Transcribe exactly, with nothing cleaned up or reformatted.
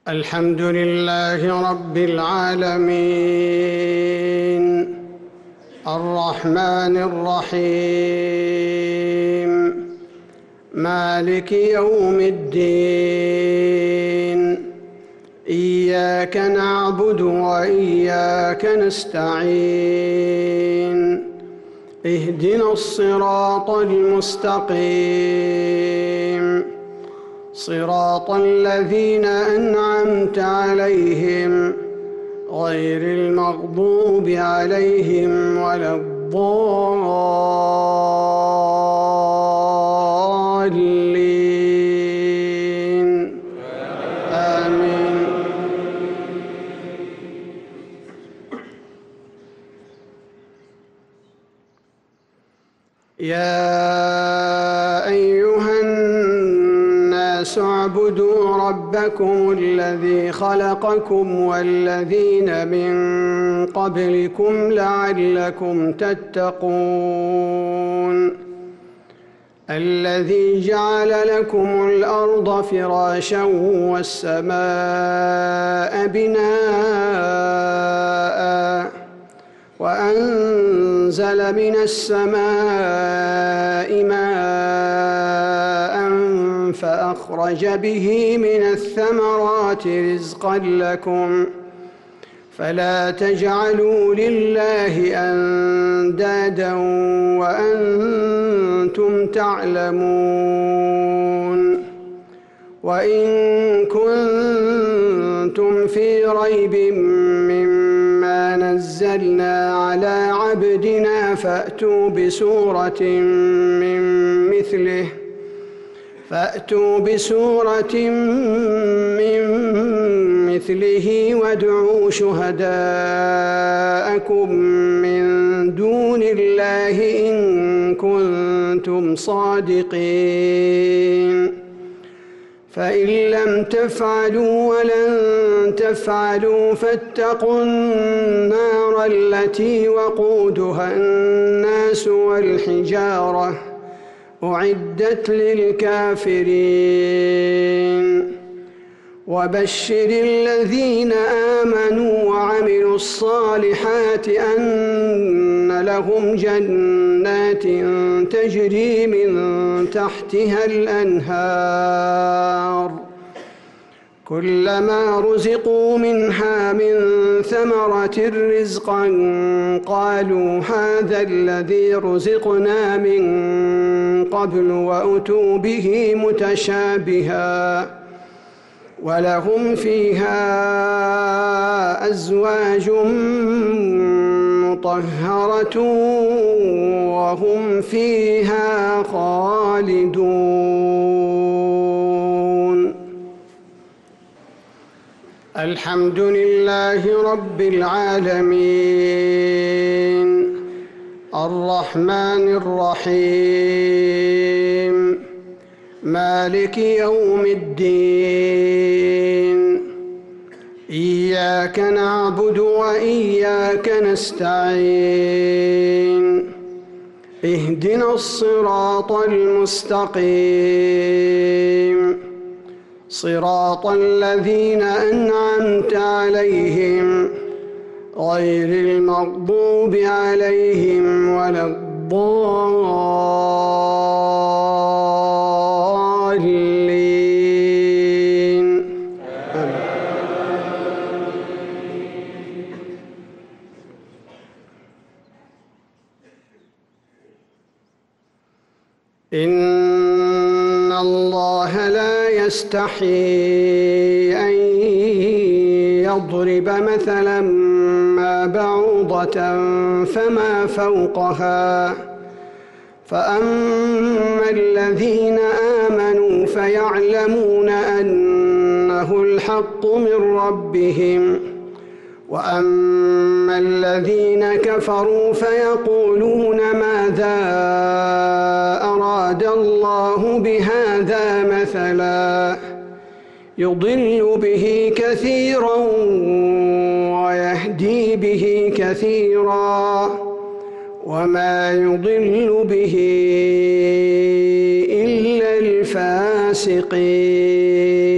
الحمد لله رب العالمين الرحمن الرحيم مالك يوم الدين إياك نعبد وإياك نستعين اهدنا الصراط المستقيم صراط الذين أنعمت عليهم غير المغضوب عليهم ولا الضالين آمين. يا أيها الناس اعبدوا ربكم الذي خلقكم والذين من قبلكم لعلكم تتقون الذي جعل لكم الأرض فراشا والسماء بناء وأنزل من السماء ماء فأخرج به من الثمرات رزقا لكم فلا تجعلوا لله أندادا وأنتم تعلمون. وإن كنتم في ريب مما نزلنا على عبدنا فأتوا بسورة من مثله فأتوا بسورة من مثله وادعوا شهداءكم من دون الله إن كنتم صادقين فإن لم تفعلوا ولن تفعلوا فاتقوا النار التي وقودها الناس والحجارة أعدت للكافرين. وبشر الذين آمنوا وعملوا الصالحات أن لهم جنات تجري من تحتها الأنهار كلما رزقوا منها من ثمرة رزقا قالوا هذا الذي رزقنا من قبل وأتوا به متشابها ولهم فيها أزواج مطهرة وهم فيها خالدون. الحمد لله رب العالمين الرحمن الرحيم مالك يوم الدين إياك نعبد وإياك نستعين اهدنا الصراط المستقيم صراط الذين أنعمت عليهم غير المغضوب عليهم ولا الضالين آمين. إن الله لا يستحيي أن يضرب مثلا ما بعوضة فما فوقها فأما الذين آمنوا فيعلمون أنه الحق من ربهم وأما الذين كفروا فيقولون ماذا أراد الله بهذا مثلا يضل به كثيرا ويهدي به كثيرا وما يضل به إلا الفاسقين.